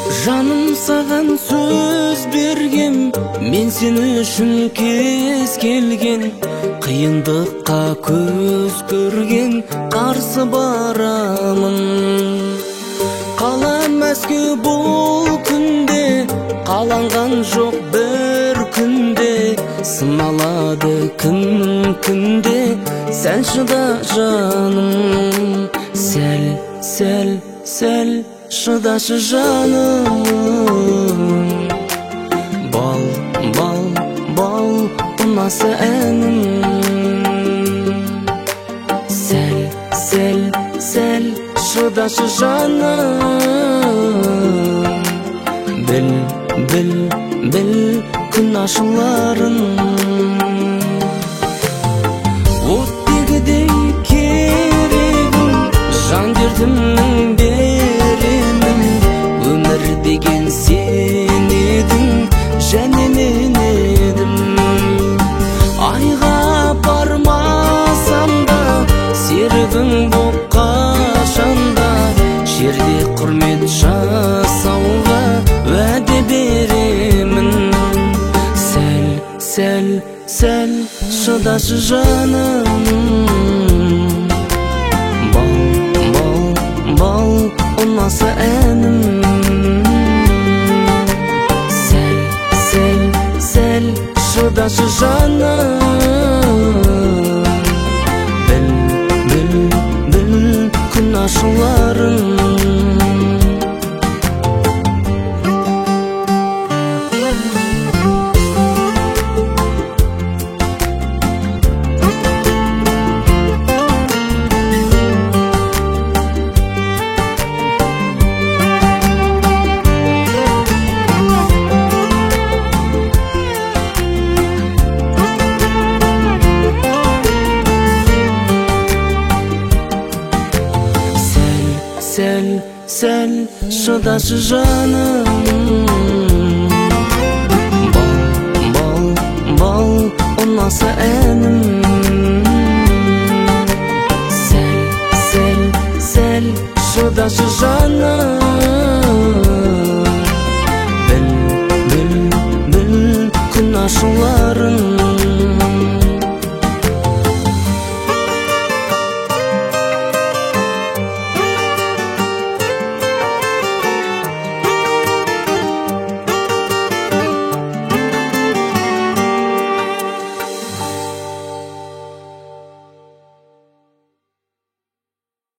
Жаным саған сөз бергем, мен сен үшін кез келген қиындыққа көз көрген қарсы барамын. Қала Мәскеу бұл күнде, қаланған жоқ бір күнде, сыналады күнде, сәл шыда жаным, сәл шыдашы жаным. Бал ұнасы әнім, сәл шыдашы жаным. Біл күн ашыларын. Оттегідей керегім, жан дертімнің беремін. Өмір деген сен едің, және мен едім. Айға бармасам да, серігің боп қашанда, жерде құрмет жасауға уәде беремін. Сәл шыдашы жаным. Бал ұнасы әнім, сәл шыдашы жаным. Біл күн ашыларын. Сәл шыдашы жаным. Бал ұнасы әнім, сәл шыдашы жаным.